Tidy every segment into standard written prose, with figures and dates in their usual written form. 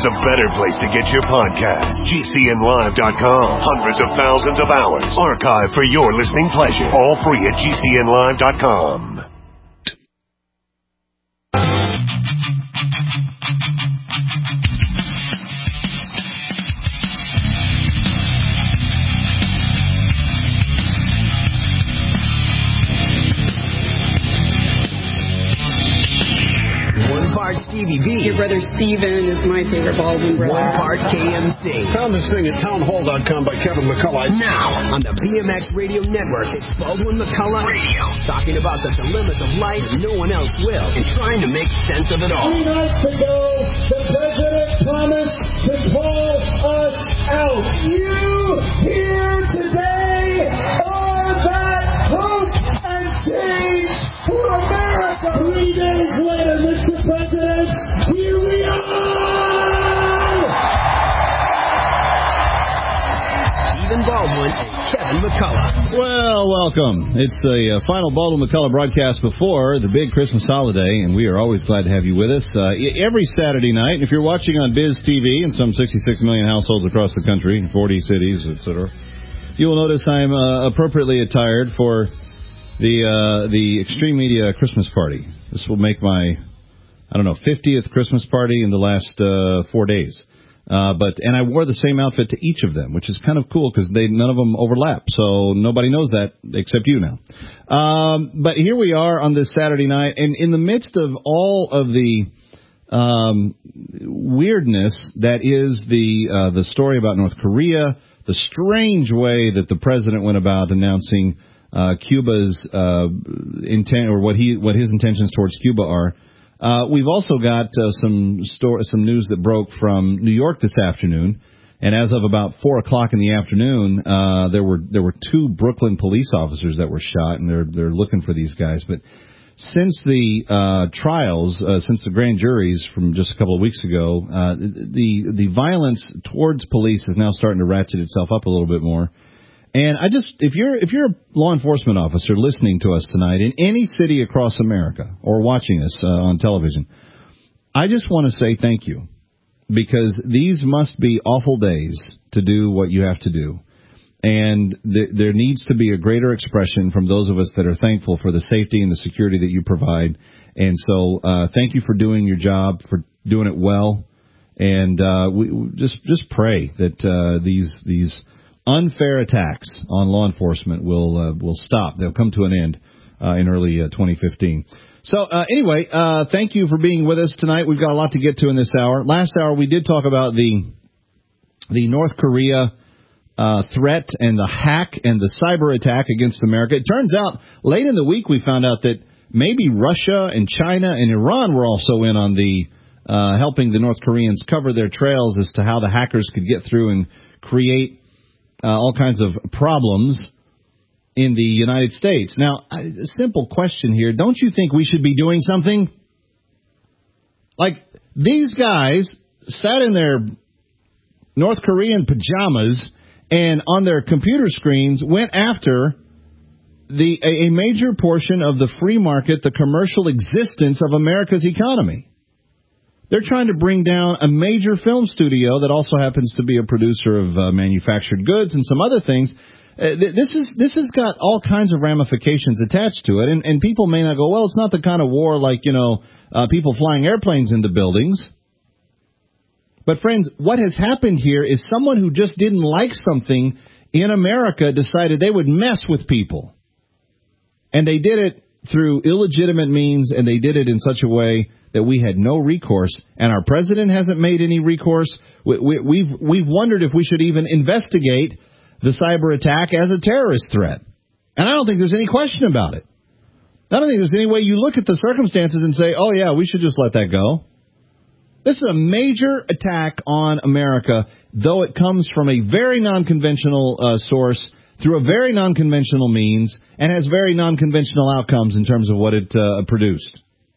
there's a better place to get your podcast. GCNlive.com. Hundreds of thousands of hours archived for your listening pleasure. All free at GCNlive.com. Stevie B. Your brother Steven is my favorite Baldwin brother. One part KMC. Found this thing at townhall.com by Kevin McCullough. Now, on the BMX Radio Network, it's Baldwin McCullough Radio. Talking about the dilemmas of life no one else will, and trying to make sense of it all. 3 nights ago, the president promised to pull us out. You here today are that hope and change for America. 3 days later, Mr. President, here we are! Stephen Baldwin and Kevin McCullough. Well, welcome. It's the final Baldwin McCullough broadcast before the big Christmas holiday, and we are always glad to have you with us. Every Saturday night, if you're watching on Biz TV in some 66 million households across the country, 40 cities, etc., you will notice I'm appropriately attired for the Extreme Media Christmas party. This will make my 50th Christmas party in the last 4 days. And I wore the same outfit to each of them, which is kind of cool because none of them overlap. So nobody knows that except you now. But here we are on this Saturday night, and in the midst of all of the weirdness that is the story about North Korea, the strange way that the president went about announcing Cuba's intent, or what his intentions towards Cuba are. We've also got some news that broke from New York this afternoon, and as of about 4 o'clock in the afternoon, there were 2 Brooklyn police officers that were shot, and they're looking for these guys. But since the trials, since the grand juries from just a couple of weeks ago, the violence towards police is now starting to ratchet itself up a little bit more. And if you're a law enforcement officer listening to us tonight in any city across America or watching us on television, I just want to say thank you, because these must be awful days to do what you have to do. And there needs to be a greater expression from those of us that are thankful for the safety and the security that you provide. And so thank you for doing your job, for doing it well. And we just pray that these unfair attacks on law enforcement will stop. They'll come to an end in early 2015. So anyway, thank you for being with us tonight. We've got a lot to get to in this hour. Last hour we did talk about the North Korea threat and the hack and the cyber attack against America. It turns out late in the week we found out that maybe Russia and China and Iran were also in on the helping the North Koreans cover their trails as to how the hackers could get through and create all kinds of problems in the United States. Now, a simple question here. Don't you think we should be doing something? Like, these guys sat in their North Korean pajamas and on their computer screens went after a major portion of the free market, the commercial existence of America's economy. They're trying to bring down a major film studio that also happens to be a producer of manufactured goods and some other things. This has got all kinds of ramifications attached to it, and people may not go, well, it's not the kind of war like, people flying airplanes into buildings. But, friends, what has happened here is someone who just didn't like something in America decided they would mess with people. And they did it through illegitimate means, and they did it in such a way that we had no recourse, and our president hasn't made any recourse. We've wondered if we should even investigate the cyber attack as a terrorist threat. And I don't think there's any question about it. I don't think there's any way you look at the circumstances and say, oh, yeah, we should just let that go. This is a major attack on America, though it comes from a very non-conventional source through a very non-conventional means and has very non-conventional outcomes in terms of what it produced.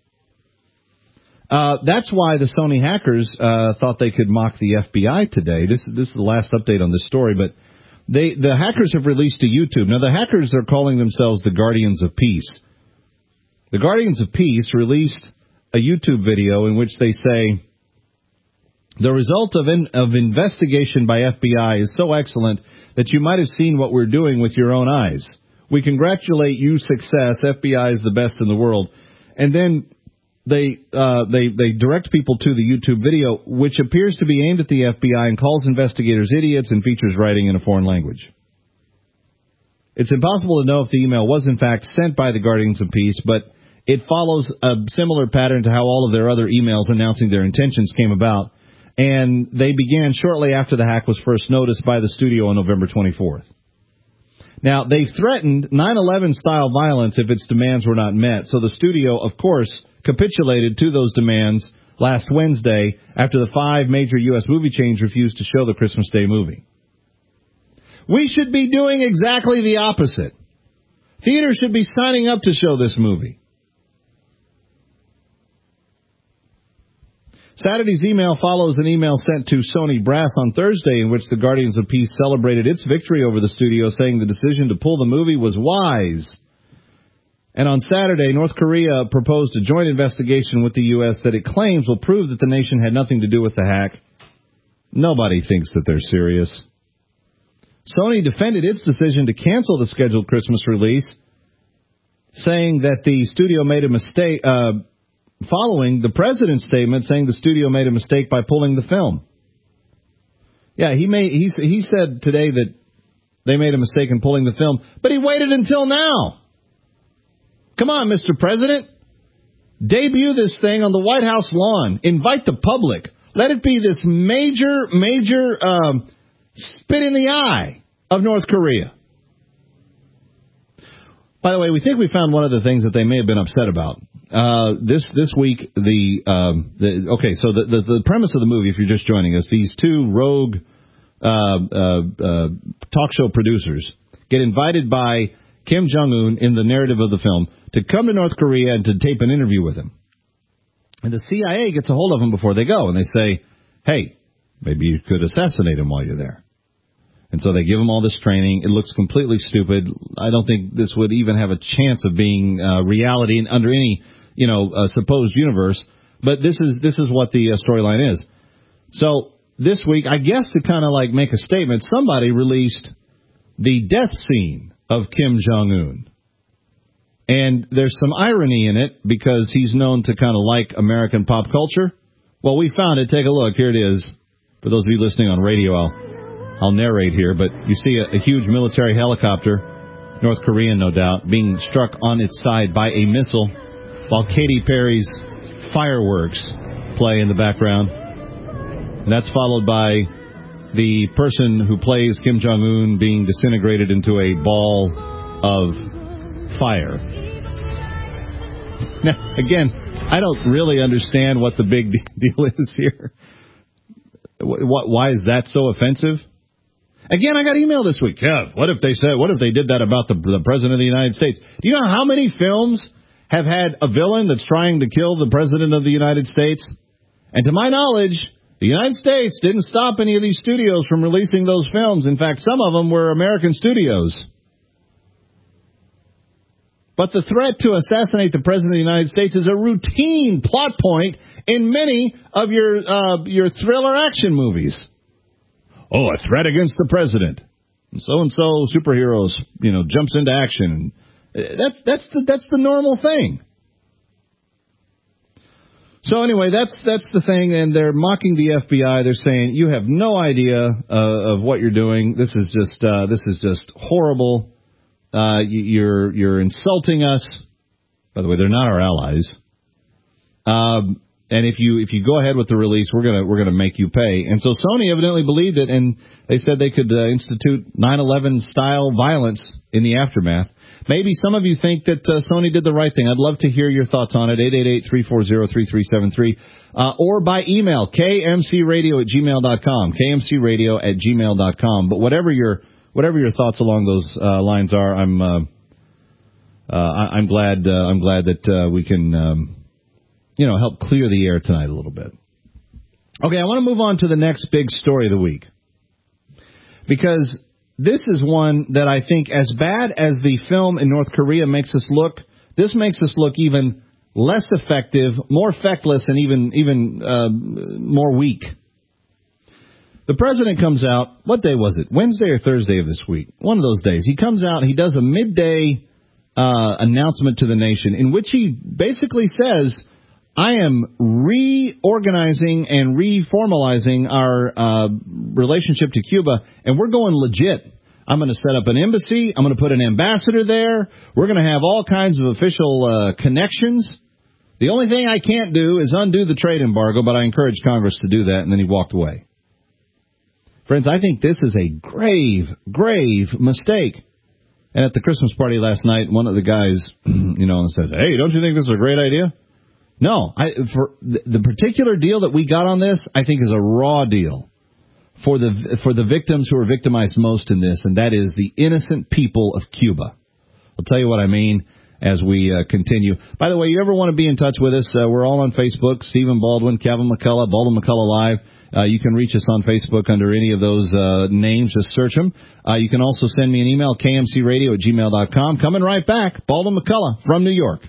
That's why the Sony hackers thought they could mock the FBI today. This is the last update on this story, but the hackers have released to YouTube. Now, the hackers are calling themselves the Guardians of Peace. The Guardians of Peace released a YouTube video in which they say The result of investigation by FBI is so excellent that you might have seen what we're doing with your own eyes. We congratulate you, success. FBI is the best in the world. And then they direct people to the YouTube video, which appears to be aimed at the FBI and calls investigators idiots and features writing in a foreign language. It's impossible to know if the email was in fact sent by the Guardians of Peace, but it follows a similar pattern to how all of their other emails announcing their intentions came about. And they began shortly after the hack was first noticed by the studio on November 24th. Now, they threatened 9/11-style violence if its demands were not met, so the studio, of course, capitulated to those demands last Wednesday after the 5 major U.S. movie chains refused to show the Christmas Day movie. We should be doing exactly the opposite. Theaters should be signing up to show this movie. Saturday's email follows an email sent to Sony Brass on Thursday in which the Guardians of Peace celebrated its victory over the studio, saying the decision to pull the movie was wise. And on Saturday, North Korea proposed a joint investigation with the U.S. that it claims will prove that the nation had nothing to do with the hack. Nobody thinks that they're serious. Sony defended its decision to cancel the scheduled Christmas release, saying that the studio made a mistake, following the president's statement saying the studio made a mistake by pulling the film. Yeah, he said today that they made a mistake in pulling the film, but he waited until now. Come on, Mr. President. Debut this thing on the White House lawn. Invite the public. Let it be this major spit in the eye of North Korea. By the way, we think we found one of the things that they may have been upset about. This week, the premise of the movie, if you're just joining us, these 2 rogue talk show producers get invited by Kim Jong-un in the narrative of the film to come to North Korea and to tape an interview with him. And the CIA gets a hold of them before they go, and they say, hey, maybe you could assassinate him while you're there. And so they give him all this training. It looks completely stupid. I don't think this would even have a chance of being reality under any, supposed universe. But this is what the storyline is. So this week, I guess to kind of like make a statement, somebody released the death scene of Kim Jong-un. And there's some irony in it because he's known to kind of like American pop culture. Well, we found it. Take a look. Here it is. For those of you listening on radio, I'll narrate here, but you see a huge military helicopter, North Korean no doubt, being struck on its side by a missile while Katy Perry's Fireworks play in the background. And that's followed by the person who plays Kim Jong-un being disintegrated into a ball of fire. Now, again, I don't really understand what the big deal is here. Why is that so offensive? Again, I got email this week. Yeah, what if they did that about the President of the United States? Do you know how many films have had a villain that's trying to kill the President of the United States? And to my knowledge, the United States didn't stop any of these studios from releasing those films. In fact, some of them were American studios. But the threat to assassinate the President of the United States is a routine plot point in many of your thriller action movies. Oh, a threat against the president. So-and-so superheroes, jumps into action. That's the normal thing. So anyway, that's the thing, and they're mocking the FBI. They're saying you have no idea of what you're doing. This is just horrible. You're insulting us. By the way, they're not our allies. And if you go ahead with the release, we're gonna make you pay. And so Sony evidently believed it, and they said they could institute 9/11 style violence in the aftermath. Maybe some of you think that Sony did the right thing. I'd love to hear your thoughts on it. 888-340-3373, or by email kmcradio@gmail.com. kmcradio@gmail.com. But whatever your thoughts along those lines are, I'm glad that we can. Help clear the air tonight a little bit. Okay, I want to move on to the next big story of the week. Because this is one that I think, as bad as the film in North Korea makes us look, this makes us look even less effective, more feckless, and even more weak The president comes out, what day was it? Wednesday or Thursday of this week? One of those days. He comes out, he does a midday announcement to the nation in which he basically says, I am reorganizing and reformalizing our relationship to Cuba, and we're going legit. I'm going to set up an embassy. I'm going to put an ambassador there. We're going to have all kinds of official connections. The only thing I can't do is undo the trade embargo, but I encourage Congress to do that, and then he walked away. Friends, I think this is a grave, grave mistake. And at the Christmas party last night, one of the guys, said, hey, don't you think this is a great idea? No, for the particular deal that we got on this, I think is a raw deal for the victims who are victimized most in this, and that is the innocent people of Cuba. I'll tell you what I mean as we continue. By the way, you ever want to be in touch with us, we're all on Facebook, Stephen Baldwin, Kevin McCullough, Baldwin McCullough Live. You can reach us on Facebook under any of those names. Just search them. You can also send me an email, kmcradio@gmail.com. Coming right back, Baldwin McCullough from New York.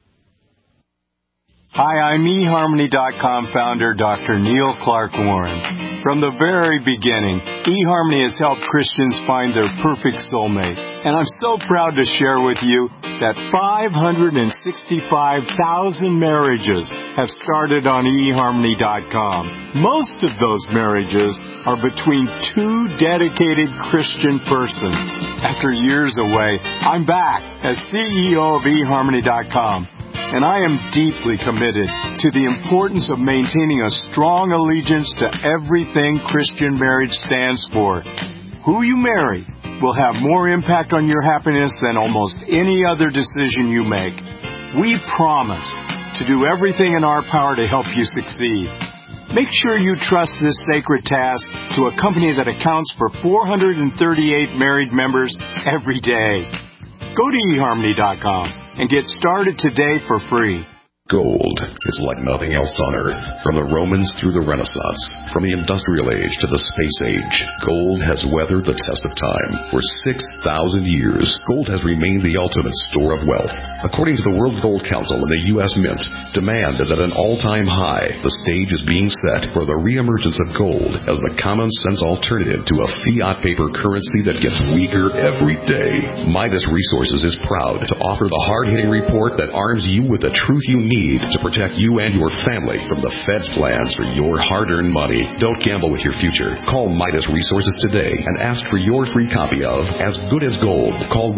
Hi, I'm eHarmony.com founder Dr. Neil Clark Warren. From the very beginning, eHarmony has helped Christians find their perfect soulmate. And I'm so proud to share with you that 565,000 marriages have started on eHarmony.com. Most of those marriages are between two dedicated Christian persons. After years away, I'm back as CEO of eHarmony.com. And I am deeply committed to the importance of maintaining a strong allegiance to everything Christian marriage stands for. Who you marry will have more impact on your happiness than almost any other decision you make. We promise to do everything in our power to help you succeed. Make sure you trust this sacred task to a company that accounts for 438 married members every day. Go to eHarmony.com. and get started today for free. Gold is like nothing else on Earth. From the Romans through the Renaissance, from the Industrial Age to the Space Age, gold has weathered the test of time. For 6,000 years, gold has remained the ultimate store of wealth. According to the World Gold Council and the U.S. Mint, demand is at an all-time high. The stage is being set for the reemergence of gold as the common-sense alternative to a fiat paper currency that gets weaker every day. Midas Resources is proud to offer the hard-hitting report that arms you with the truth you need to protect you and your family from the Fed's plans for your hard-earned money. Don't gamble with your future. Call Midas Resources today and ask for your free copy of As Good as Gold. Call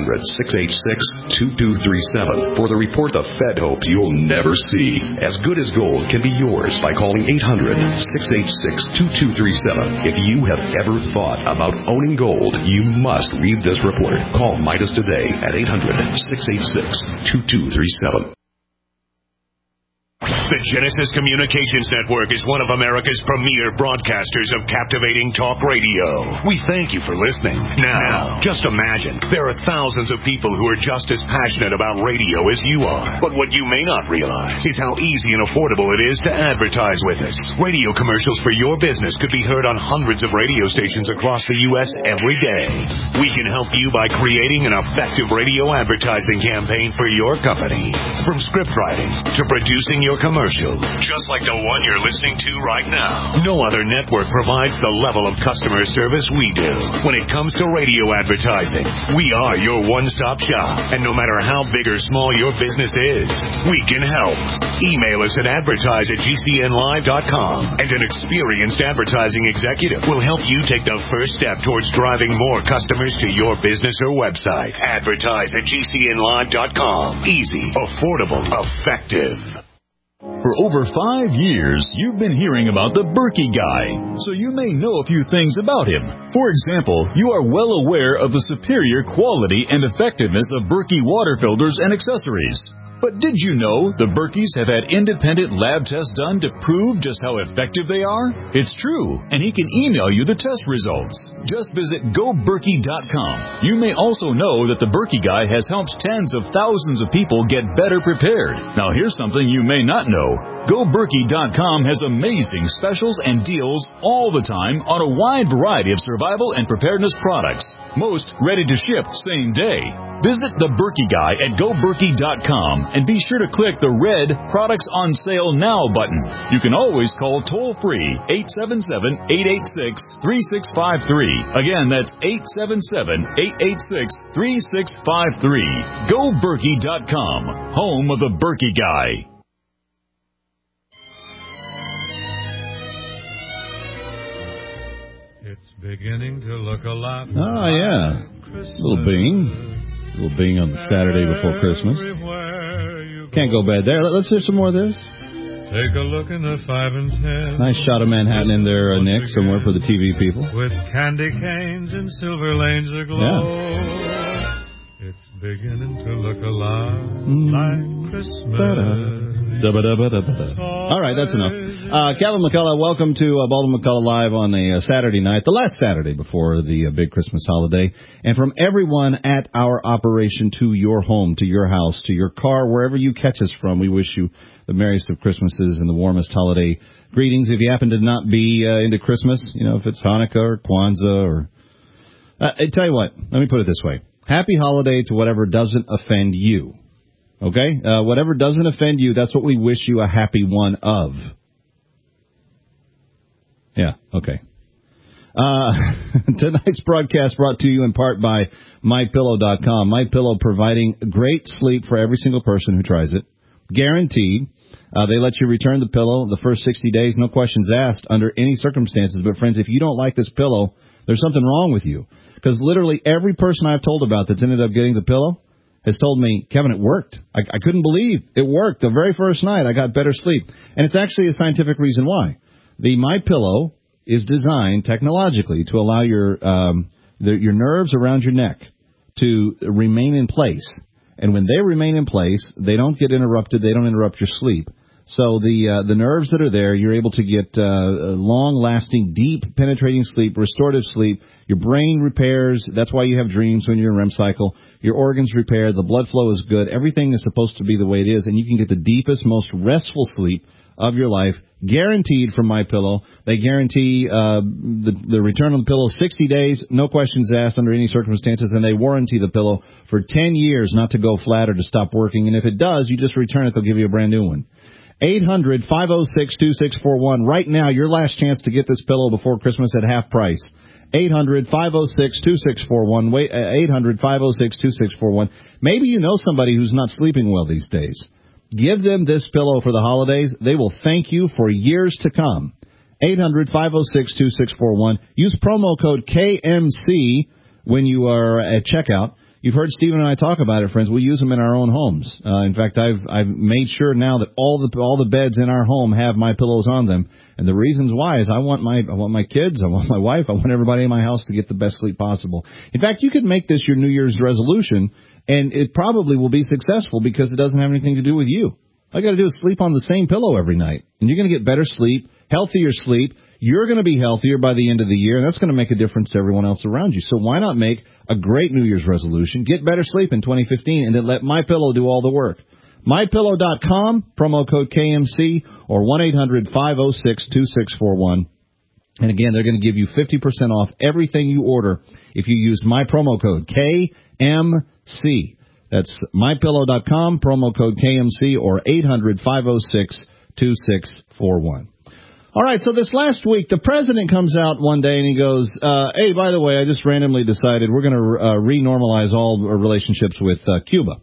1-800-686-2237 for the report the Fed hopes you'll never see. As Good as Gold can be yours by calling 800-686-2237. If you have ever thought about owning gold, you must read this report. Call Midas today at 800-686-2237. The Genesis Communications Network is one of America's premier broadcasters of captivating talk radio. We thank you for listening. Now, just imagine, there are thousands of people who are just as passionate about radio as you are. But what you may not realize is how easy and affordable it is to advertise with us. Radio commercials for your business could be heard on hundreds of radio stations across the U.S. every day. We can help you by creating an effective radio advertising campaign for your company. From script writing to producing your commercial, just like the one you're listening to right now. No other network provides the level of customer service we do. When it comes to radio advertising, we are your one-stop shop. And no matter how big or small your business is, we can help. Email us at advertise@gcnlive.com, and an experienced advertising executive will help you take the first step towards driving more customers to your business or website. Advertise@gcnlive.com. Easy, affordable, effective. For over 5 years, you've been hearing about the Berkey Guy, so you may know a few things about him. For example, you are well aware of the superior quality and effectiveness of Berkey water filters and accessories. But did you know the Berkeys have had independent lab tests done to prove just how effective they are? It's true, and he can email you the test results. Just visit GoBerkey.com. You may also know that the Berkey Guy has helped tens of thousands of people get better prepared. Now here's something you may not know. GoBerkey.com has amazing specials and deals all the time on a wide variety of survival and preparedness products. Most ready to ship same day. Visit The Berkey Guy at GoBerkey.com and be sure to click the red Products on Sale Now button. You can always call toll-free 877-886-3653. Again, that's 877-886-3653. GoBerkey.com, home of The Berkey Guy. It's beginning to look a lot. Oh, yeah. Little Bing on the Saturday before Christmas. Can't go bad there. Let's hear some more of this. Take a look in the 5 and 10. Nice shot of Manhattan in there, Nick, somewhere for the TV people. With candy canes and silver lanes aglow. Yeah. It's beginning to look a lot like Christmas. All right, that's enough. Kevin McCullough, welcome to Baldwin McCullough Live on a Saturday night, the last Saturday before the big Christmas holiday. And from everyone at our operation to your home, to your house, to your car, wherever you catch us from, we wish you the merriest of Christmases and the warmest holiday greetings. If you happen to not be into Christmas, if it's Hanukkah or Kwanzaa or... I tell you what, let me put it this way. Happy holiday to whatever doesn't offend you. Okay? Whatever doesn't offend you, that's what we wish you a happy one of. Yeah, okay. Tonight's broadcast brought to you in part by MyPillow.com. MyPillow providing great sleep for every single person who tries it. Guaranteed. They let you return the pillow the first 60 days, no questions asked, under any circumstances. But, friends, if you don't like this pillow, there's something wrong with you. Because literally every person I've told about that's ended up getting the pillow has told me, Kevin, it worked. I couldn't believe it worked. The very first night I got better sleep. And it's actually a scientific reason why. The MyPillow is designed technologically to allow your nerves around your neck to remain in place. And when they remain in place, they don't get interrupted. They don't interrupt your sleep. So the nerves that are there, you're able to get long-lasting, deep, penetrating sleep, restorative sleep. Your brain repairs. That's why you have dreams when you're in REM cycle. Your organs repair. The blood flow is good. Everything is supposed to be the way it is, and you can get the deepest, most restful sleep of your life, guaranteed from MyPillow. They guarantee the return on the pillow 60 days, no questions asked under any circumstances, and they warranty the pillow for 10 years not to go flat or to stop working. And if it does, you just return it. They'll give you a brand new one. 800-506-2641. Right now, your last chance to get this pillow before Christmas at half price. 800-506-2641. Wait, 800-506-2641. Maybe you know somebody who's not sleeping well these days. Give them this pillow for the holidays. They will thank you for years to come. 800-506-2641. Use promo code KMC when you are at checkout. You've heard Stephen and I talk about it, friends. We use them in our own homes. In fact, I've made sure now that all the beds in our home have my pillows on them. And the reasons why is I want my kids, I want my wife, I want everybody in my house to get the best sleep possible. In fact, you could make this your New Year's resolution, and it probably will be successful because it doesn't have anything to do with you. All you got to do is sleep on the same pillow every night, and you're going to get better sleep, healthier sleep. You're going to be healthier by the end of the year, and that's going to make a difference to everyone else around you. So why not make a great New Year's resolution, get better sleep in 2015, and then let MyPillow do all the work. MyPillow.com, promo code KMC, or 1-800-506-2641. And again, they're going to give you 50% off everything you order if you use my promo code KMC. That's MyPillow.com, promo code KMC, or 800-506-2641. All right, so this last week, the president comes out one day and he goes, hey, by the way, I just randomly decided we're going to re-normalize all relationships with Cuba.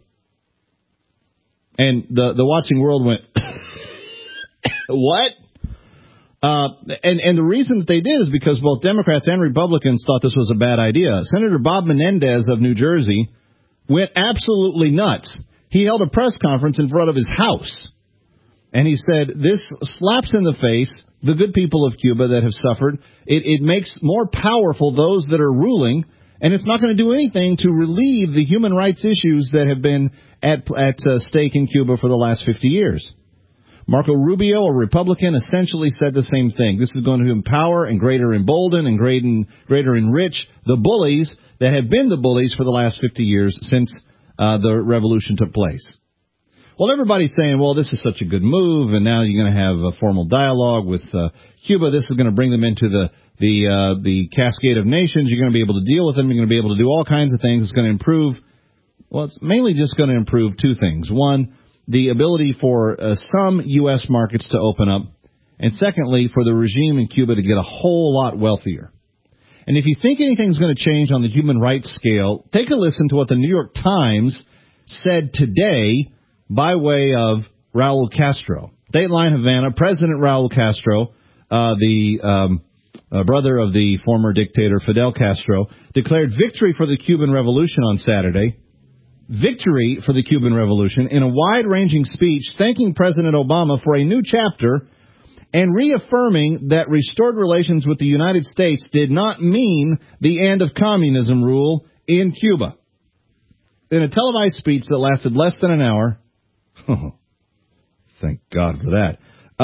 And the watching world went, what? And the reason that they did is because both Democrats and Republicans thought this was a bad idea. Senator Bob Menendez of New Jersey went absolutely nuts. He held a press conference in front of his house. And he said, this slaps in the face the good people of Cuba that have suffered. It makes more powerful those that are ruling, and it's not going to do anything to relieve the human rights issues that have been at stake in Cuba for the last 50 years. Marco Rubio, a Republican, essentially said the same thing. This is going to empower and greater embolden and greater enrich the bullies that have been the bullies for the last 50 years since the revolution took place. Well, everybody's saying, well, this is such a good move, and now you're going to have a formal dialogue with Cuba. This is going to bring them into the cascade of nations. You're going to be able to deal with them. You're going to be able to do all kinds of things. It's going to improve. Well, it's mainly just going to improve two things. One, the ability for some U.S. markets to open up, and secondly, for the regime in Cuba to get a whole lot wealthier. And if you think anything's going to change on the human rights scale, take a listen to what the New York Times said today by way of Raul Castro. Dateline Havana, President Raul Castro, the brother of the former dictator Fidel Castro, declared victory for the Cuban Revolution on Saturday. Victory for the Cuban Revolution in a wide-ranging speech thanking President Obama for a new chapter and reaffirming that restored relations with the United States did not mean the end of communism rule in Cuba. In a televised speech that lasted less than an hour, thank God for that,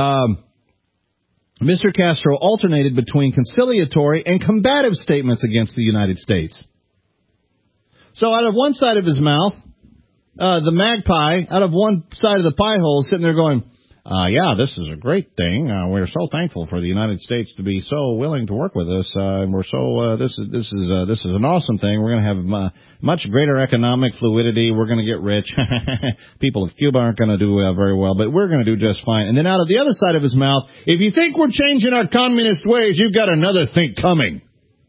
Mr. Castro alternated between conciliatory and combative statements against the United States. So out of one side of his mouth, the magpie, out of one side of the pie hole, sitting there going, yeah, this is a great thing. We're so thankful for the United States to be so willing to work with us. And we're so this is an awesome thing. We're going to have much greater economic fluidity. We're going to get rich. People of Cuba aren't going to do very well, but we're going to do just fine. And then out of the other side of his mouth, if you think we're changing our communist ways, you've got another thing coming.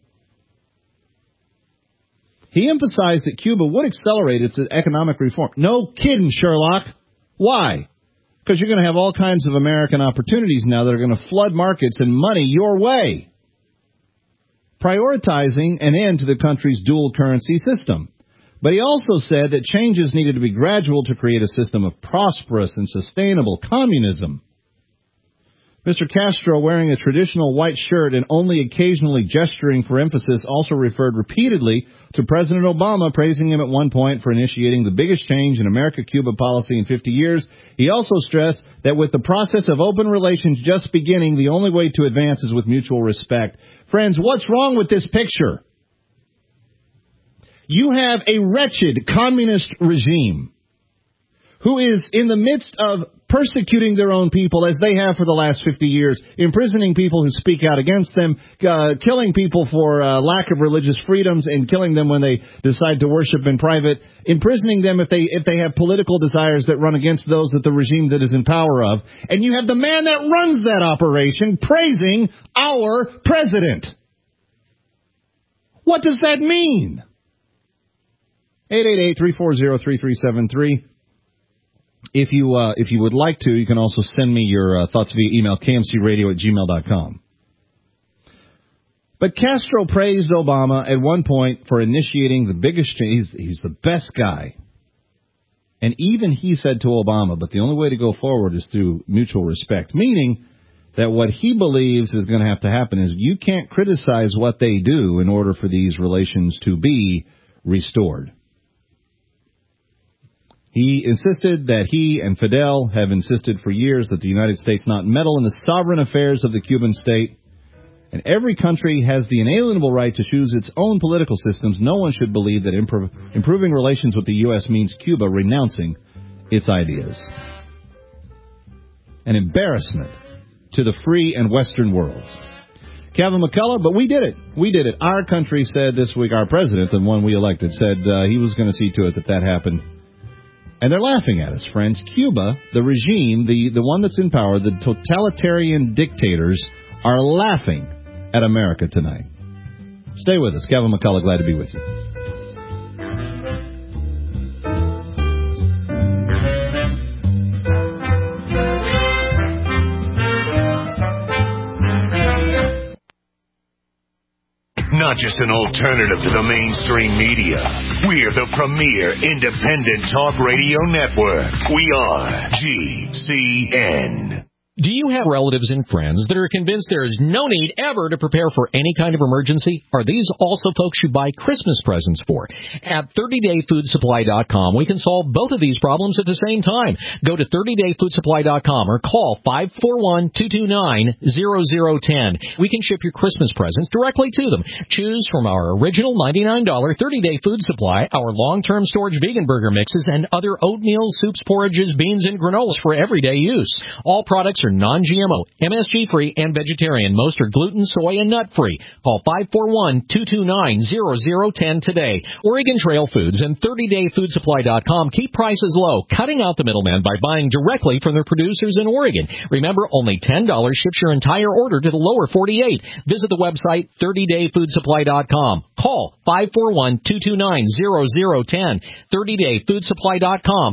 He emphasized that Cuba would accelerate its economic reform. No kidding, Sherlock. Why? Because you're going to have all kinds of American opportunities now that are going to flood markets and money your way. Prioritizing an end to the country's dual currency system. But he also said that changes needed to be gradual to create a system of prosperous and sustainable communism. Mr. Castro, wearing a traditional white shirt and only occasionally gesturing for emphasis, also referred repeatedly to President Obama, praising him at one point for initiating the biggest change in America-Cuba policy in 50 years. He also stressed that with the process of open relations just beginning, the only way to advance is with mutual respect. Friends, what's wrong with this picture? You have a wretched communist regime who is in the midst of persecuting their own people as they have for the last 50 years, imprisoning people who speak out against them, killing people for lack of religious freedoms and killing them when they decide to worship in private, imprisoning them if they have political desires that run against those that the regime that is in power of. And you have the man that runs that operation praising our president. What does that mean? 888-340-3373. If you would like to, you can also send me your thoughts via email, kmcradio@gmail.com. But Castro praised Obama at one point for initiating the biggest change. He's the best guy. And even he said to Obama, but the only way to go forward is through mutual respect, meaning that what he believes is going to have to happen is you can't criticize what they do in order for these relations to be restored. He insisted that he and Fidel have insisted for years that the United States not meddle in the sovereign affairs of the Cuban state, and every country has the inalienable right to choose its own political systems. No one should believe that improving relations with the U.S. means Cuba renouncing its ideas. An embarrassment to the free and Western worlds. Kevin McCullough, but we did it. We did it. Our country said this week, our president, the one we elected, said he was going to see to it that happened. And they're laughing at us, friends. Cuba, the regime, the one that's in power, the totalitarian dictators, are laughing at America tonight. Stay with us. Kevin McCullough, glad to be with you. Not just an alternative to the mainstream media. We're the premier independent talk radio network. We are GCN. Do you have relatives and friends that are convinced there is no need ever to prepare for any kind of emergency? Are these also folks you buy Christmas presents for? At 30dayfoodsupply.com, we can solve both of these problems at the same time. Go to 30dayfoodsupply.com or call 541-229-0010. We can ship your Christmas presents directly to them. Choose from our original $99 30-day food supply, our long-term storage vegan burger mixes, and other oatmeal, soups, porridges, beans, and granolas for everyday use. All products are are non-GMO, MSG-free, and vegetarian. Most are gluten, soy, and nut-free. Call 541-229-0010 today. Oregon Trail Foods and 30dayfoodsupply.com keep prices low, cutting out the middleman by buying directly from their producers in Oregon. Remember, only $10 ships your entire order to the lower 48. Visit the website 30dayfoodsupply.com. Call 541-229-0010. 30dayfoodsupply.com.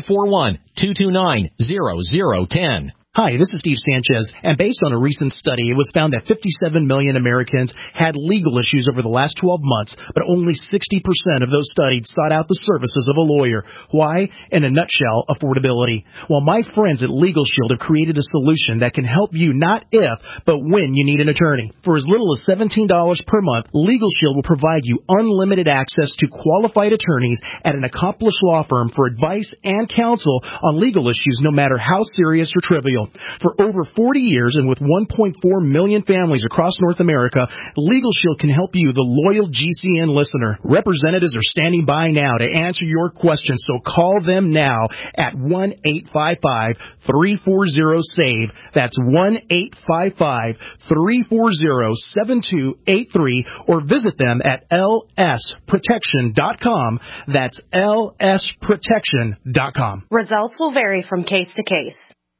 541-229-0010. Hi, this is Steve Sanchez, and based on a recent study, it was found that 57 million Americans had legal issues over the last 12 months, but only 60% of those studied sought out the services of a lawyer. Why? In a nutshell, affordability. Well, my friends at Legal Shield have created a solution that can help you not if, but when you need an attorney. For as little as $17 per month, Legal Shield will provide you unlimited access to qualified attorneys at an accomplished law firm for advice and counsel on legal issues, no matter how serious or trivial. For over 40 years and with 1.4 million families across North America, Legal Shield can help you, the loyal GCN listener. Representatives are standing by now to answer your questions, so call them now at 1-855-340-SAVE. That's 1-855-340-7283, or visit them at lsprotection.com. That's lsprotection.com. Results will vary from case to case.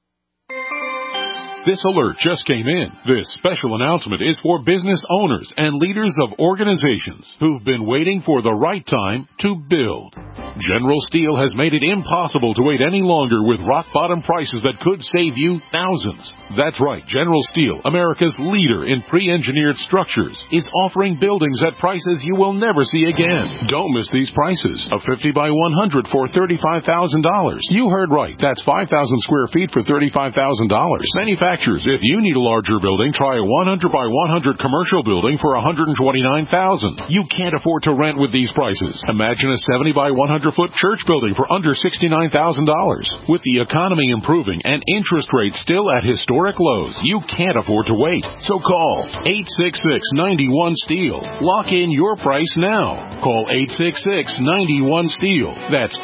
This alert just came in. This special announcement is for business owners and leaders of organizations who've been waiting for the right time to build. General Steel has made it impossible to wait any longer with rock-bottom prices that could save you thousands. That's right, General Steel, America's leader in pre-engineered structures, is offering buildings at prices you will never see again. Don't miss these prices. A 50 by 100 for $35,000. You heard right. That's 5,000 square feet for $35,000. Manufacturers, if you need a larger building, try a 100 by 100 commercial building for $129,000. You can't afford to rent with these prices. Imagine a 70 by 100 foot church building for under $69,000. With the economy improving and interest rates still at historic lows, you can't afford to wait. So call 866-91-STEEL. Lock in your price now. Call 866-91-STEEL. That's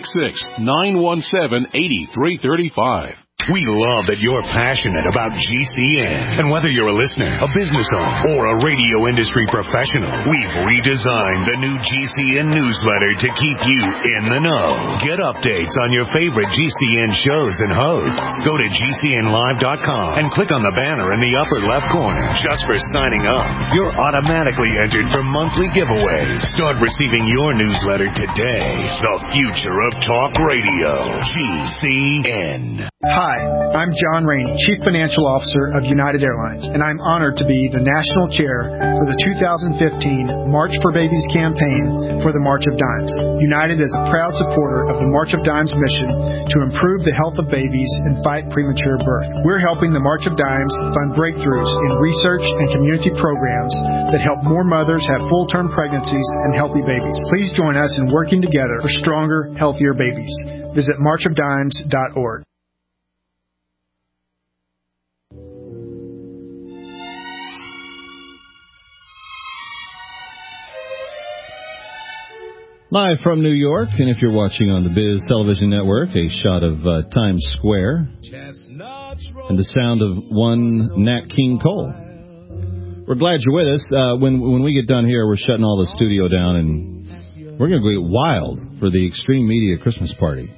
866-917-8335. We love that you're passionate about GCN. And whether you're a listener, a business owner, or a radio industry professional, we've redesigned the new GCN newsletter to keep you in the know. Get updates on your favorite GCN shows and hosts. Go to GCNlive.com and click on the banner in the upper left corner. Just for signing up, you're automatically entered for monthly giveaways. Start receiving your newsletter today. The future of talk radio. GCN. Hi, I'm John Rainey, Chief Financial Officer of United Airlines, and I'm honored to be the National Chair for the 2015 March for Babies campaign for the March of Dimes. United is a proud supporter of the March of Dimes mission to improve the health of babies and fight premature birth. We're helping the March of Dimes fund breakthroughs in research and community programs that help more mothers have full-term pregnancies and healthy babies. Please join us in working together for stronger, healthier babies. Visit marchofdimes.org. Live from New York, and if you're watching on the Biz Television Network, a shot of Times Square and the sound of one Nat King Cole. We're glad you're with us. When we get done here, we're shutting all the studio down, and we're going to go wild for the Extreme Media Christmas party.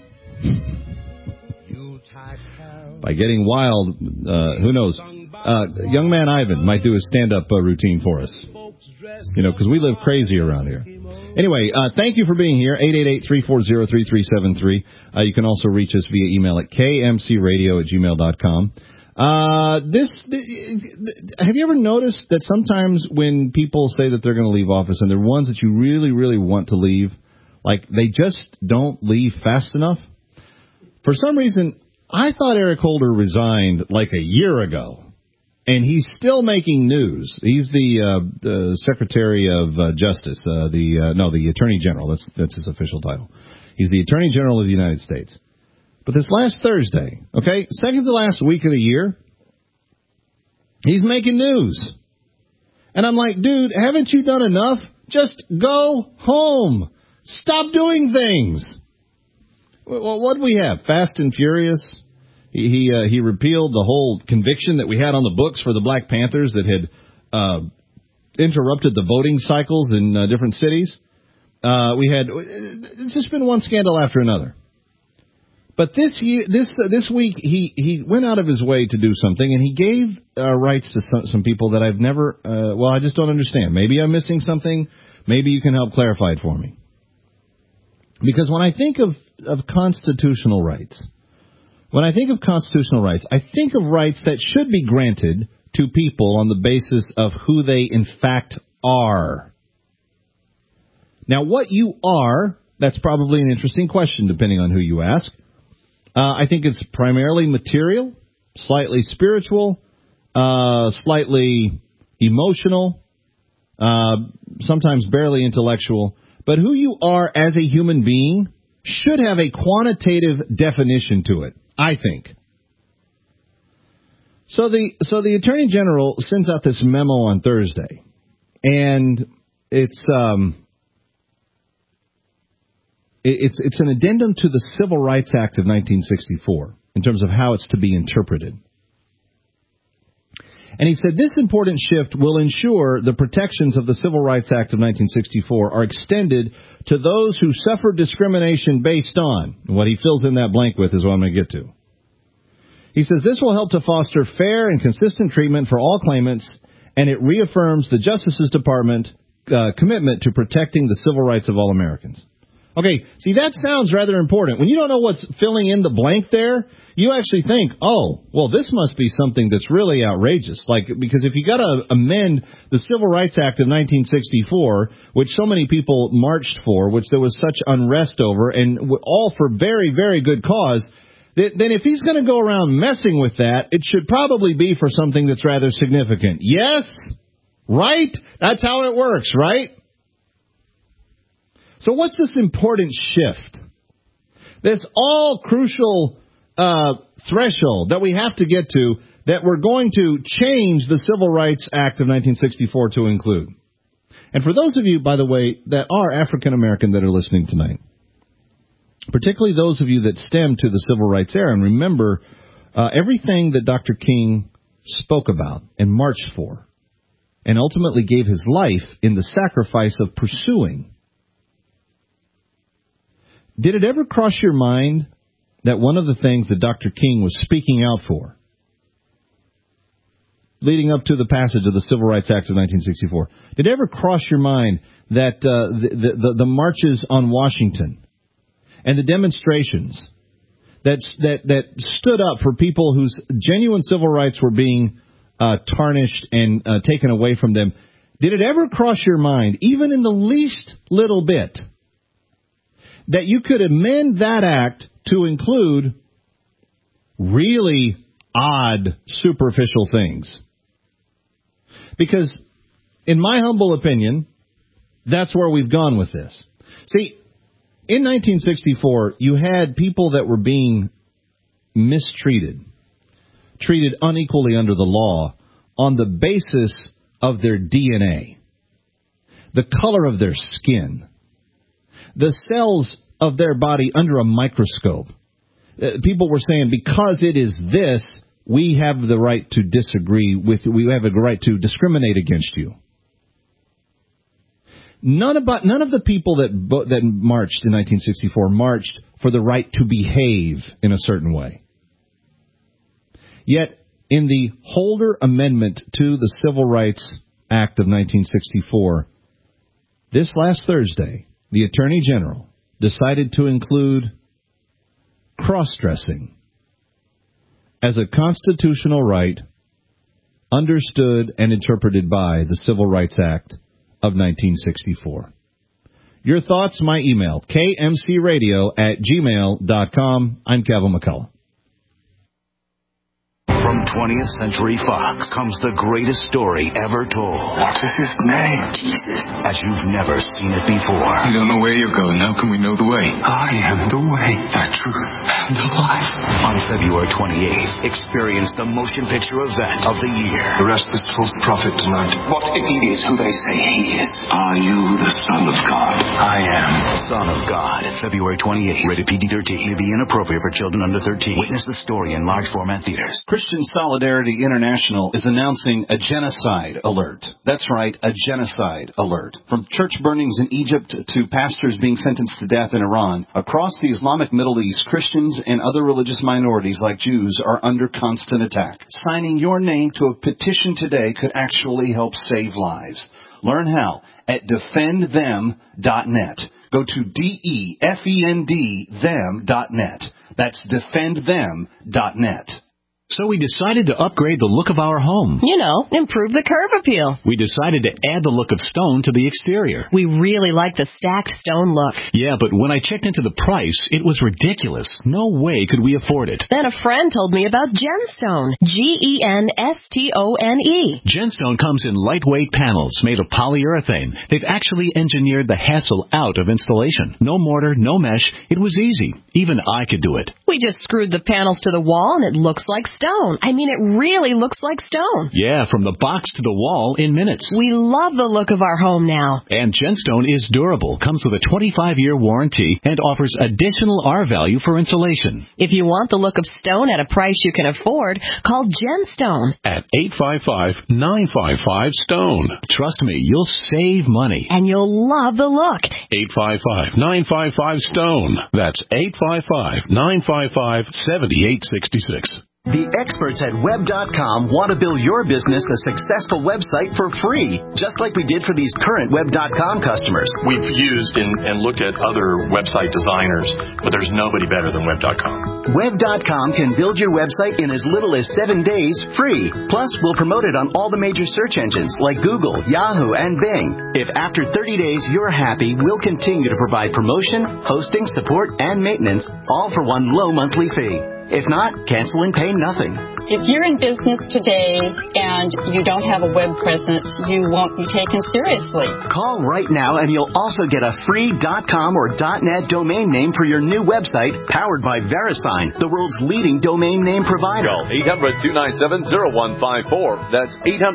By getting wild, who knows? Young man Ivan might do a stand-up routine for us. You know, because we live crazy around here. Anyway, thank you for being here. 888-340-3373. You can also reach us via email at kmcradio@gmail.com. Have you ever noticed that sometimes when people say that they're going to leave office, and they're ones that you really, really want to leave, like they just don't leave fast enough? For some reason, I thought Eric Holder resigned like a year ago. And he's still making news. He's the Secretary of Justice, the Attorney General. That's his official title. He's the Attorney General of the United States. But this last Thursday, okay, second to last week of the year, he's making news. And I'm like, dude, haven't you done enough? Just go home. Stop doing things. Well, what do we have? Fast and Furious? He repealed the whole conviction that we had on the books for the Black Panthers that had interrupted the voting cycles in different cities. It's just been one scandal after another. But this week, he went out of his way to do something, and he gave rights to some people that I've never, I just don't understand. Maybe I'm missing something. Maybe you can help clarify it for me. Because when I think of constitutional rights, I think of rights that should be granted to people on the basis of who they in fact are. Now, what you are, that's probably an interesting question depending on who you ask. I think it's primarily material, slightly spiritual, slightly emotional, sometimes barely intellectual. But who you are as a human being should have a quantitative definition to it, I think. So the Attorney General sends out this memo on Thursday, and it's an addendum to the Civil Rights Act of 1964 in terms of how it's to be interpreted. And he said this important shift will ensure the protections of the Civil Rights Act of 1964 are extended to those who suffer discrimination based on, what he fills in that blank with is what I'm going to get to. He says this will help to foster fair and consistent treatment for all claimants, and it reaffirms the Justice Department commitment to protecting the civil rights of all Americans. Okay, see, that sounds rather important. When you don't know what's filling in the blank there, you actually think, oh, well, this must be something that's really outrageous. Because if you got to amend the Civil Rights Act of 1964, which so many people marched for, which there was such unrest over, and all for very, very good cause, then if he's going to go around messing with that, it should probably be for something that's rather significant. Yes? Right? That's how it works, right? So what's this important shift? This all crucial threshold that we have to get to, that we're going to change the Civil Rights Act of 1964 to include. And for those of you, by the way, that are African American that are listening tonight, particularly those of you that stem to the Civil Rights era, and remember everything that Dr. King spoke about and marched for, and ultimately gave his life in the sacrifice of pursuing. Did it ever cross your mind that one of the things that Dr. King was speaking out for, leading up to the passage of the Civil Rights Act of 1964, did it ever cross your mind that the marches on Washington and the demonstrations that stood up for people whose genuine civil rights were being tarnished and taken away from them, did it ever cross your mind, even in the least little bit, that you could amend that act to include really odd, superficial things? Because, in my humble opinion, that's where we've gone with this. See, in 1964, you had people that were being mistreated, treated unequally under the law on the basis of their DNA, the color of their skin, the cells of their body under a microscope. People were saying, because it is this, we have the right to disagree with, we have a right to discriminate against you. None of the people that marched in 1964 marched for the right to behave in a certain way. Yet, in the Holder Amendment to the Civil Rights Act of 1964, this last Thursday, the Attorney General decided to include cross-dressing as a constitutional right understood and interpreted by the Civil Rights Act of 1964. Your thoughts, my email, kmcradio@gmail.com. I'm Kevin McCullough. From 20th Century Fox comes the greatest story ever told. What is his name? Jesus. As you've never seen it before. We don't know where you're going. How can we know the way? I am the way, the truth, and the life. On February 28th, experience the motion picture event of the year. The rest is false prophet tonight. What if he is who they say he is? Are you the Son of God? I am. Son of God. February 28th. Rated PG-13. May be inappropriate for children under 13. Witness the story in large format theaters. Christian Solidarity International is announcing a genocide alert. That's right, a genocide alert. From church burnings in Egypt to pastors being sentenced to death in Iran, across the Islamic Middle East, Christians and other religious minorities like Jews are under constant attack. Signing your name to a petition today could actually help save lives. Learn how at defendthem.net. Go to defend them.net. That's defendthem.net. So we decided to upgrade the look of our home. You know, improve the curb appeal. We decided to add the look of stone to the exterior. We really like the stacked stone look. Yeah, but when I checked into the price, it was ridiculous. No way could we afford it. Then a friend told me about Genstone. Genstone. Genstone comes in lightweight panels made of polyurethane. They've actually engineered the hassle out of installation. No mortar, no mesh. It was easy. Even I could do it. We just screwed the panels to the wall and it looks like stone. I mean, it really looks like stone. Yeah, from the box to the wall in minutes. We love the look of our home now. And Genstone is durable, comes with a 25-year warranty, and offers additional R value for insulation. If you want the look of stone at a price you can afford, call Genstone. At 855-955-STONE. Trust me, you'll save money. And you'll love the look. 855-955-STONE. That's 855-955-7866. The experts at Web.com want to build your business a successful website for free, just like we did for these current Web.com customers. We've used and looked at other website designers, but there's nobody better than Web.com. Web.com can build your website in as little as 7 days free. Plus, we'll promote it on all the major search engines like Google, Yahoo, and Bing. If after 30 days you're happy, we'll continue to provide promotion, hosting, support, and maintenance, all for one low monthly fee. If not, cancel and pay nothing. If you're in business today and you don't have a web presence, you won't be taken seriously. Call right now and you'll also get a free .com or .net domain name for your new website powered by VeriSign, the world's leading domain name provider. Call 800-297-0154. That's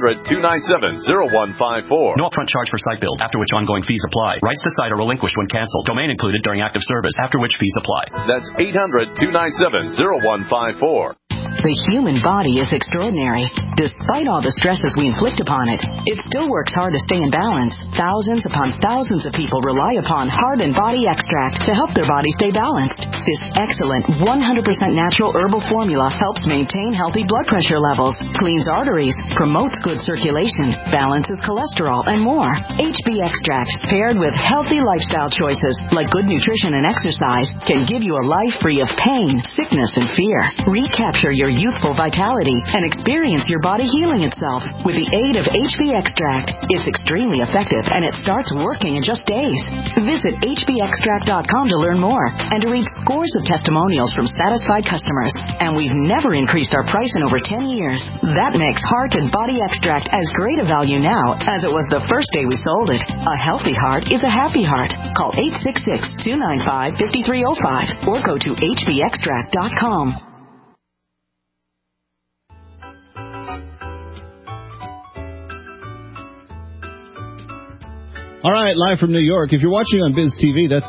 800-297-0154. No upfront charge for site build, after which ongoing fees apply. Rights to site are relinquished when canceled. Domain included during active service, after which fees apply. That's 800-297-0154. The human body is extraordinary. Despite all the stresses we inflict upon it, it still works hard to stay in balance. Thousands upon thousands of people rely upon Heart and Body Extract to help their body stay balanced. This excellent 100% natural herbal formula helps maintain healthy blood pressure levels, cleans arteries, promotes good circulation, balances cholesterol, and more. HB Extract, paired with healthy lifestyle choices like good nutrition and exercise, can give you a life free of pain, sickness, and fear. Recapture your youthful vitality and experience your body healing itself with the aid of HB Extract. It's extremely effective and it starts working in just days. Visit hbextract.com to learn more and to read scores of testimonials from satisfied customers. And we've never increased our price in over 10 years. That makes Heart and Body Extract as great a value now as it was the first day we sold it. A healthy heart is a happy heart. Call 866-295-5305 or go to hbextract.com. All right, live from New York. If you're watching on Biz TV, that's,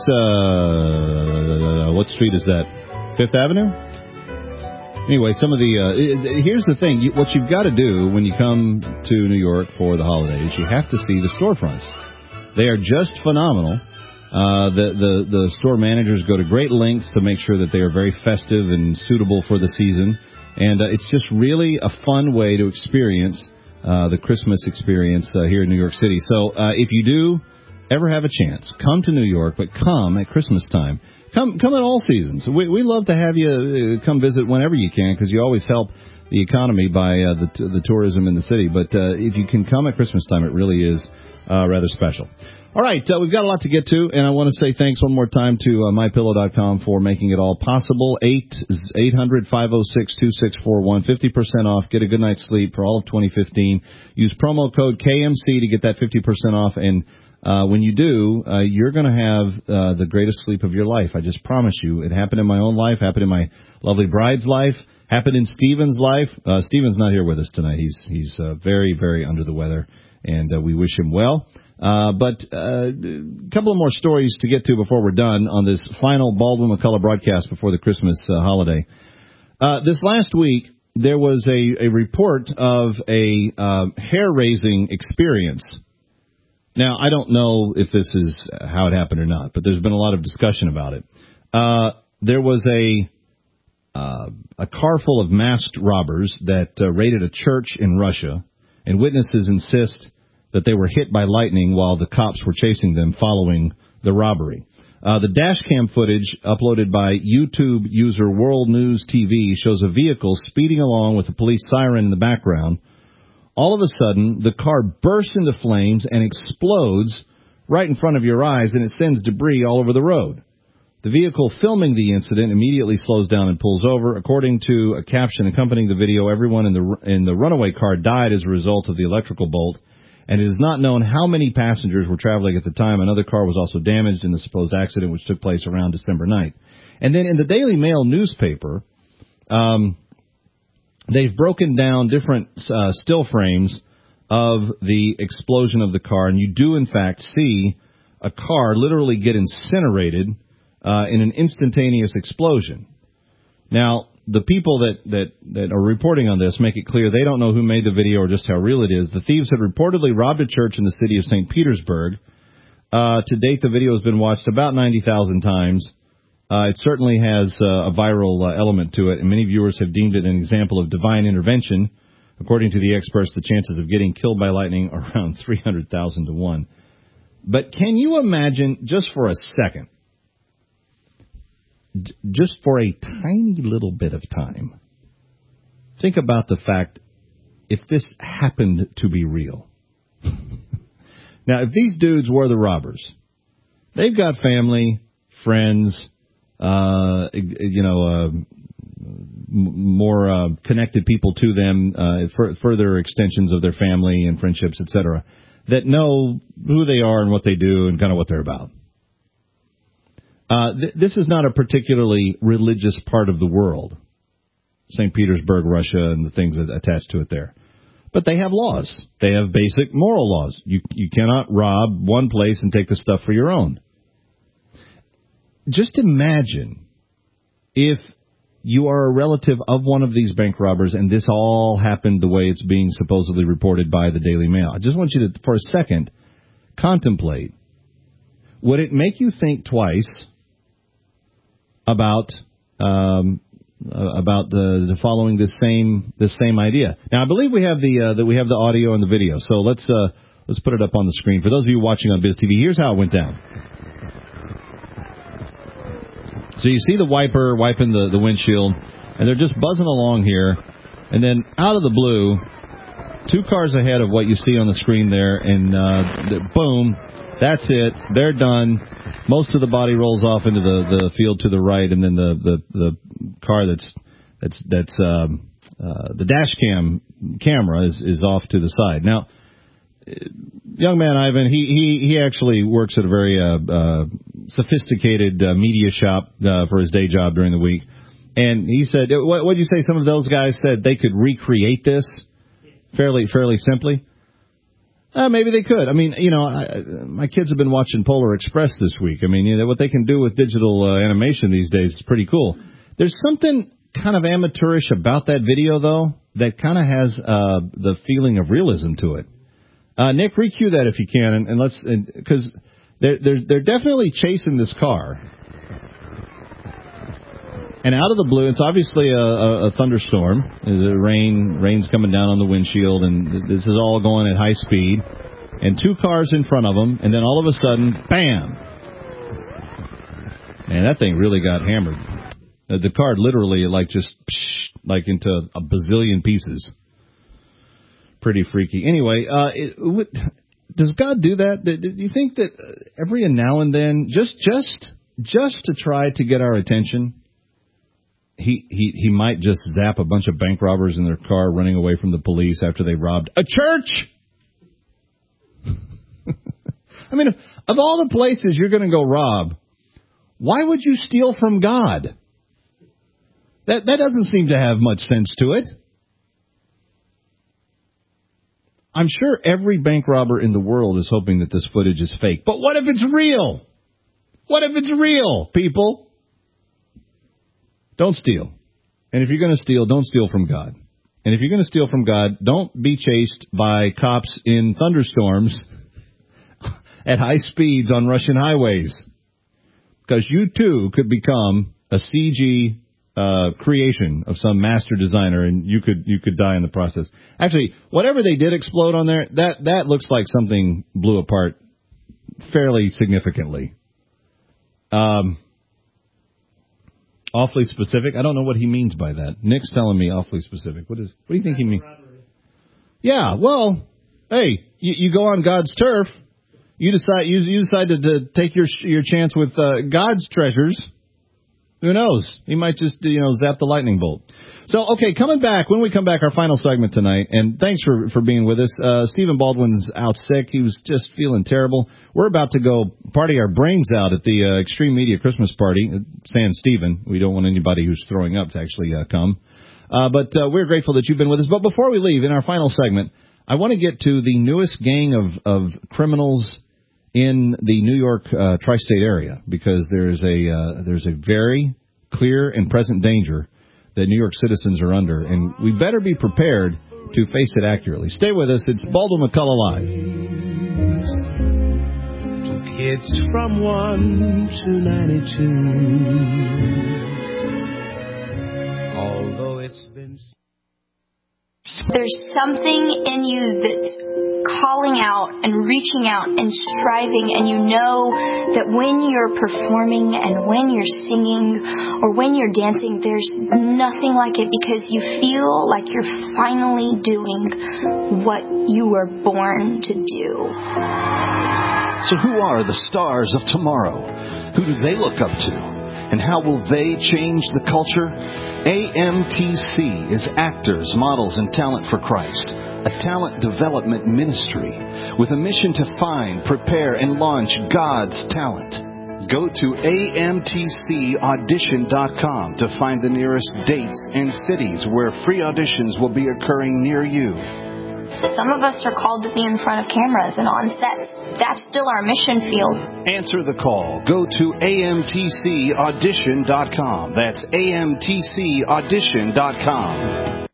what street is that? Fifth Avenue? Anyway, some of the, here's the thing. What you've got to do when you come to New York for the holidays, you have to see the storefronts. They are just phenomenal. The store managers go to great lengths to make sure that they are very festive and suitable for the season. And it's just really a fun way to experience the Christmas experience here in New York City. So if you do ever have a chance, come to New York, but come at Christmas time. Come at all seasons. We love to have you come visit whenever you can because you always help the economy by the tourism in the city. But if you can come at Christmas time, it really is rather special. All right, we've got a lot to get to, and I want to say thanks one more time to MyPillow.com for making it all possible. 800-506-2641, 50% off. Get a good night's sleep for all of 2015. Use promo code KMC to get that 50% off, and when you do, you're going to have the greatest sleep of your life. I just promise you. It happened in my own life, happened in my lovely bride's life, happened in Stephen's life. Stephen's not here with us tonight. He's very, very under the weather, and we wish him well. But a couple of more stories to get to before we're done on this final Baldwin McCullough broadcast before the Christmas holiday. This last week, there was a report of a hair-raising experience. Now, I don't know if this is how it happened or not, but there's been a lot of discussion about it. There was a car full of masked robbers that raided a church in Russia, and witnesses insist that they were hit by lightning while the cops were chasing them following the robbery. The dash cam footage uploaded by YouTube user World News TV shows a vehicle speeding along with a police siren in the background. All of a sudden, the car bursts into flames and explodes right in front of your eyes, and it sends debris all over the road. The vehicle filming the incident immediately slows down and pulls over. According to a caption accompanying the video, everyone in the runaway car died as a result of the electrical bolt, and it is not known how many passengers were traveling at the time. Another car was also damaged in the supposed accident, which took place around December 9th. And then in the Daily Mail newspaper, they've broken down different still frames of the explosion of the car, and you do, in fact, see a car literally get incinerated in an instantaneous explosion. Now, the people that are reporting on this make it clear they don't know who made the video or just how real it is. The thieves had reportedly robbed a church in the city of St. Petersburg. To date, the video has been watched about 90,000 times. It certainly has a viral element to it, and many viewers have deemed it an example of divine intervention. According to the experts, the chances of getting killed by lightning are around 300,000 to 1. But can you imagine, just for a second, just for a tiny little bit of time, think about the fact if this happened to be real. Now, if these dudes were the robbers, they've got family, friends, more connected people to them, further extensions of their family and friendships, etc., that know who they are and what they do and kind of what they're about. This is not a particularly religious part of the world, St. Petersburg, Russia, and the things attached to it there. But they have laws. They have basic moral laws. You cannot rob one place and take the stuff for your own. Just imagine if you are a relative of one of these bank robbers and this all happened the way it's being supposedly reported by the Daily Mail. I just want you to, for a second, contemplate. Would it make you think twice about the following this same idea? Now, I believe we have the audio and the video, so let's put it up on the screen for those of you watching on Biz TV. Here's how it went down. So you see the wiper wiping the windshield, and they're just buzzing along here, and then out of the blue, 2 cars ahead of what you see on the screen there, and boom, that's it. They're done. Most of the body rolls off into the field to the right, and then the car that's the dash camera is off to the side. Now, young man Ivan, he actually works at a very sophisticated media shop for his day job during the week, and he said, "What did you say? Some of those guys said they could recreate this fairly simply." Maybe they could. I mean, my kids have been watching Polar Express this week. I mean, what they can do with digital animation these days is pretty cool. There's something kind of amateurish about that video, though, that kind of has the feeling of realism to it. Nick, recue that if you can, and let's, because they're definitely chasing this car. And out of the blue, it's obviously a thunderstorm. Rain's coming down on the windshield, and this is all going at high speed. And 2 cars in front of them, and then all of a sudden, bam! Man, that thing really got hammered. The car literally, like into a bazillion pieces. Pretty freaky. Anyway, does God do that? Do you think that every now and then, just to try to get our attention, he might just zap a bunch of bank robbers in their car running away from the police after they robbed a church? I mean, of all the places you're going to go rob, why would you steal from God? That doesn't seem to have much sense to it. I'm sure every bank robber in the world is hoping that this footage is fake. But what if it's real? What if it's real, people? Don't steal. And if you're going to steal, don't steal from God. And if you're going to steal from God, don't be chased by cops in thunderstorms at high speeds on Russian highways. Because you, too, could become a CG creation of some master designer, and you could die in the process. Actually, whatever they did explode on there, that looks like something blew apart fairly significantly. Awfully specific. I don't know what he means by that. Nick's telling me awfully specific. What do you think he means? Yeah. Well, hey, you go on God's turf. You decide to take your chance with God's treasures. Who knows? He might just, zap the lightning bolt. So, okay, when we come back, our final segment tonight, and thanks for being with us. Stephen Baldwin's out sick. He was just feeling terrible. We're about to go party our brains out at the Extreme Media Christmas party at San Stephen. We don't want anybody who's throwing up to actually come. But we're grateful that you've been with us. But before we leave, in our final segment, I want to get to the newest gang of criminals in the New York tri-state area, because there's a very clear and present danger that New York citizens are under, and we better be prepared to face it accurately. Stay with us. It's Baldwin McCullough Live. To kids from 1 to 92. Although it's been... There's something in you that's calling out and reaching out and striving, and you know that when you're performing and when you're singing or when you're dancing, there's nothing like it, because you feel like you're finally doing what you were born to do. So who are the stars of tomorrow? Who do they look up to? And how will they change the culture? AMTC is Actors, Models, and Talent for Christ, a talent development ministry with a mission to find, prepare, and launch God's talent. Go to amtcaudition.com to find the nearest dates and cities where free auditions will be occurring near you. Some of us are called to be in front of cameras and on sets. That's still our mission field. Answer the call. Go to amtcaudition.com. That's amtcaudition.com.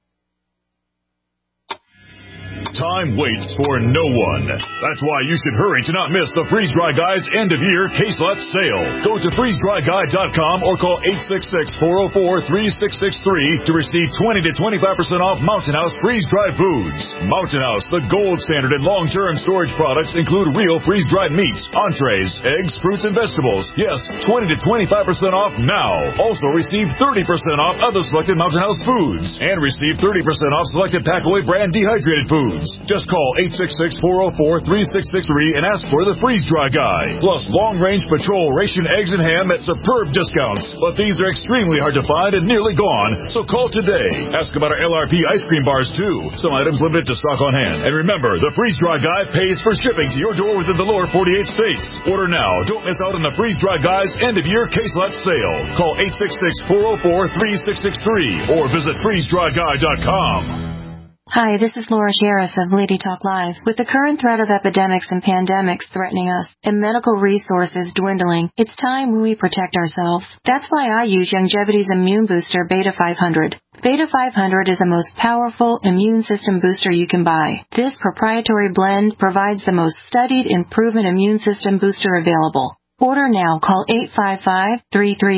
Time waits for no one. That's why you should hurry to not miss the Freeze Dry Guy's end-of-year case lot sale. Go to freezedryguy.com or call 866-404-3663 to receive 20 to 25% off Mountain House freeze-dried foods. Mountain House, the gold standard in long-term storage products, include real freeze-dried meats, entrees, eggs, fruits, and vegetables. Yes, 20 to 25% off now. Also receive 30% off other selected Mountain House foods and receive 30% off selected Packaway brand dehydrated foods. Just call 866-404-3663 and ask for the Freeze Dry Guy. Plus long-range patrol ration eggs and ham at superb discounts. But these are extremely hard to find and nearly gone, so call today. Ask about our LRP ice cream bars, too. Some items limited to stock on hand. And remember, the Freeze Dry Guy pays for shipping to your door within the lower 48 states. Order now. Don't miss out on the Freeze Dry Guy's end-of-year case lot sale. Call 866-404-3663 or visit freezedryguy.com. Hi, this is Laura Sherris of Lady Talk Live. With the current threat of epidemics and pandemics threatening us and medical resources dwindling, it's time we protect ourselves. That's why I use Youngevity's immune booster Beta 500. Beta 500 is the most powerful immune system booster you can buy. This proprietary blend provides the most studied and proven immune system booster available. Order now. Call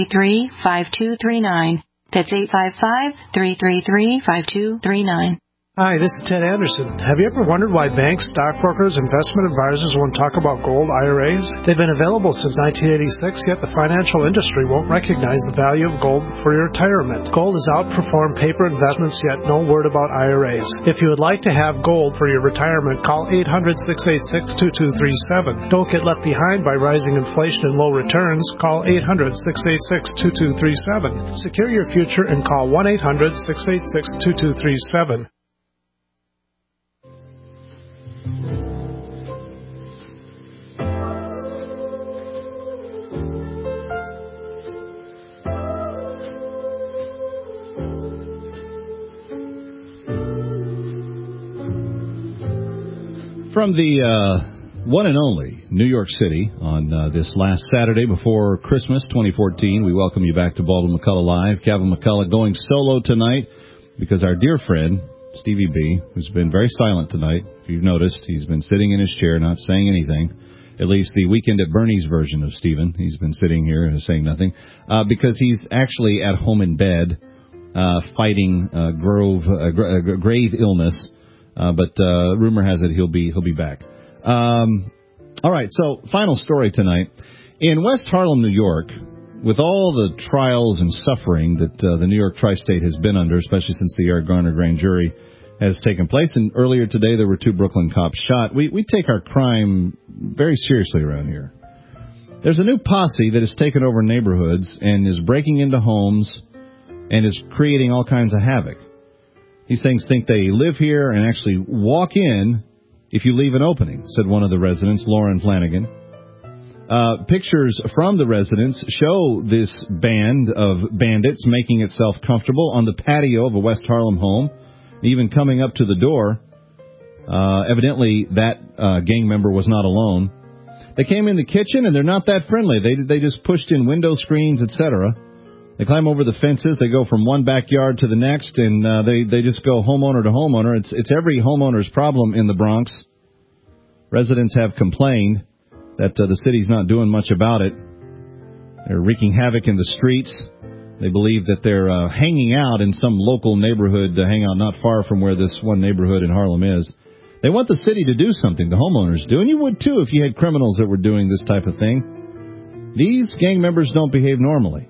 855-333-5239. That's 855-333-5239. Hi, this is Ted Anderson. Have you ever wondered why banks, stockbrokers, investment advisors won't talk about gold IRAs? They've been available since 1986, yet the financial industry won't recognize the value of gold for your retirement. Gold has outperformed paper investments, yet no word about IRAs. If you would like to have gold for your retirement, call 800-686-2237. Don't get left behind by rising inflation and low returns. Call 800-686-2237. Secure your future and call 1-800-686-2237. From the one and only New York City on this last Saturday before Christmas 2014, we welcome you back to Baldwin McCullough Live. Kevin McCullough going solo tonight because our dear friend, Stevie B, who's been very silent tonight, if you've noticed, he's been sitting in his chair not saying anything, at least the Weekend at Bernie's version of Stephen. He's been sitting here saying nothing because he's actually at home in bed fighting grave illness. But rumor has it he'll be back. All right, so final story tonight. In West Harlem, New York, with all the trials and suffering that the New York Tri-State has been under, especially since the Eric Garner grand jury has taken place, and earlier today there were 2 Brooklyn cops shot, we take our crime very seriously around here. There's a new posse that has taken over neighborhoods and is breaking into homes and is creating all kinds of havoc. These things think they live here and actually walk in if you leave an opening, said one of the residents, Lauren Flanagan. Pictures from the residents show this band of bandits making itself comfortable on the patio of a West Harlem home, even coming up to the door. Evidently, that gang member was not alone. They came in the kitchen, and they're not that friendly. They just pushed in window screens, etc. They climb over the fences. They go from one backyard to the next, and they just go homeowner to homeowner. It's every homeowner's problem in the Bronx. Residents have complained that the city's not doing much about it. They're wreaking havoc in the streets. They believe that they're hanging out in some local neighborhood to hang out not far from where this one neighborhood in Harlem is. They want the city to do something, the homeowners do, and you would too if you had criminals that were doing this type of thing. These gang members don't behave normally.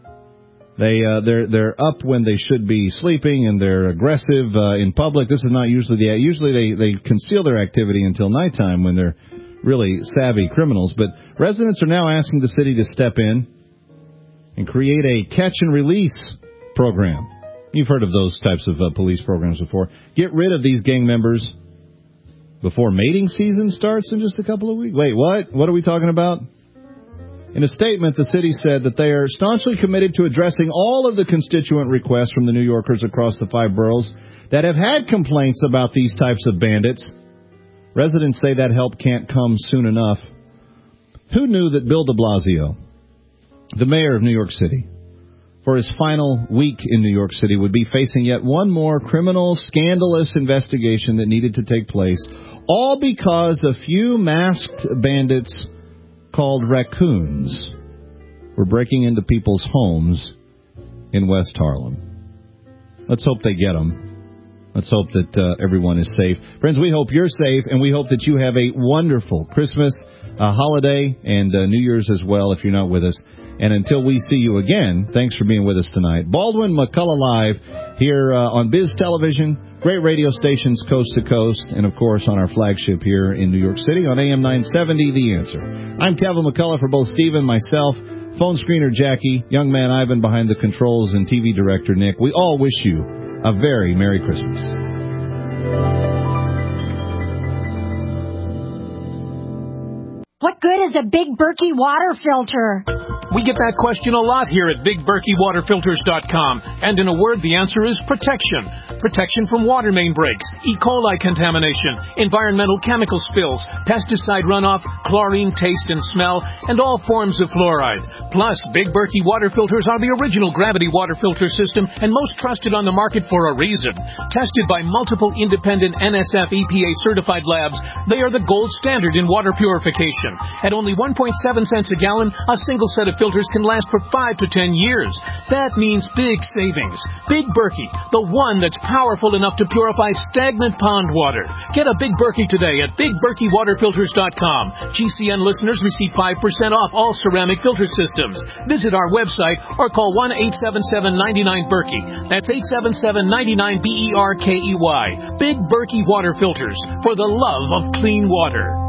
They're up when they should be sleeping, and they're aggressive in public. This is not usually usually they conceal their activity until nighttime when they're really savvy criminals. But residents are now asking the city to step in and create a catch and release program. You've heard of those types of police programs before. Get rid of these gang members before mating season starts in just a couple of weeks. Wait, what? What are we talking about? In a statement, the city said that they are staunchly committed to addressing all of the constituent requests from the New Yorkers across the 5 boroughs that have had complaints about these types of bandits. Residents say that help can't come soon enough. Who knew that Bill de Blasio, the mayor of New York City, for his final week in New York City, would be facing yet one more criminal, scandalous investigation that needed to take place, all because a few masked bandits called raccoons were breaking into people's homes in West Harlem. Let's hope they get them. Let's hope that everyone is safe. Friends, we hope you're safe, and we hope that you have a wonderful Christmas holiday and New Year's as well if you're not with us. And until we see you again, thanks for being with us tonight. Baldwin McCullough Live here on Biz Television, great radio stations coast to coast, and, of course, on our flagship here in New York City on AM 970, The Answer. I'm Kevin McCullough for both Steve and myself, phone screener Jackie, young man Ivan behind the controls, and TV director Nick. We all wish you a very Merry Christmas. What good is a Big Berkey water filter? We get that question a lot here at BigBerkeyWaterFilters.com. And in a word, the answer is protection. Protection from water main breaks, E. coli contamination, environmental chemical spills, pesticide runoff, chlorine taste and smell, and all forms of fluoride. Plus, Big Berkey water filters are the original gravity water filter system and most trusted on the market for a reason. Tested by multiple independent NSF EPA certified labs, they are the gold standard in water purification. At only 1.7 cents a gallon, a single set of filters filters can last for 5 to 10 years. That means big savings. Big Berkey, the one that's powerful enough to purify stagnant pond water. Get a Big Berkey today at BigBerkeyWaterFilters.com. GCN listeners receive 5% off all ceramic filter systems. Visit our website or call 1-877-99-BERKEY. That's 877-99-BERKEY. Big Berkey Water Filters, for the love of clean water.